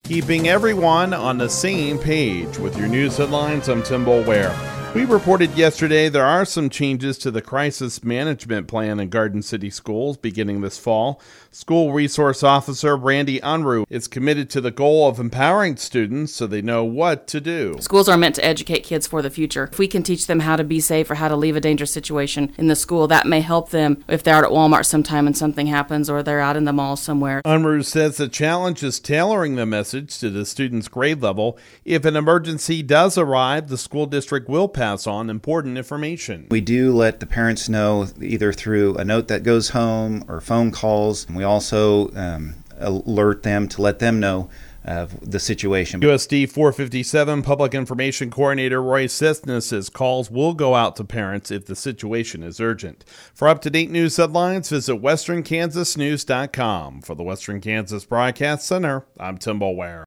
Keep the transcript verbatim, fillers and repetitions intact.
keeping everyone on the same page. With your news headlines, I'm Tim Boulware. We reported yesterday there are some changes to the crisis management plan in Garden City schools beginning this fall. School Resource Officer Randy Unruh is committed to the goal of empowering students so they know what to do. Schools are meant to educate kids for the future. If we can teach them how to be safe or how to leave a dangerous situation in the school, that may help them if they're out at Walmart sometime and something happens, or they're out in the mall somewhere. Unruh says the challenge is tailoring the message to the student's grade level. If an emergency does arrive, the school district will pass on important information. We do let the parents know either through a note that goes home or phone calls. We also um, alert them to let them know of the situation. U S D four fifty-seven Public Information Coordinator Roy Cessna says calls will go out to parents if the situation is urgent. For up-to-date news headlines, visit western kansas news dot com. For the Western Kansas Broadcast Center, I'm Tim Boulware.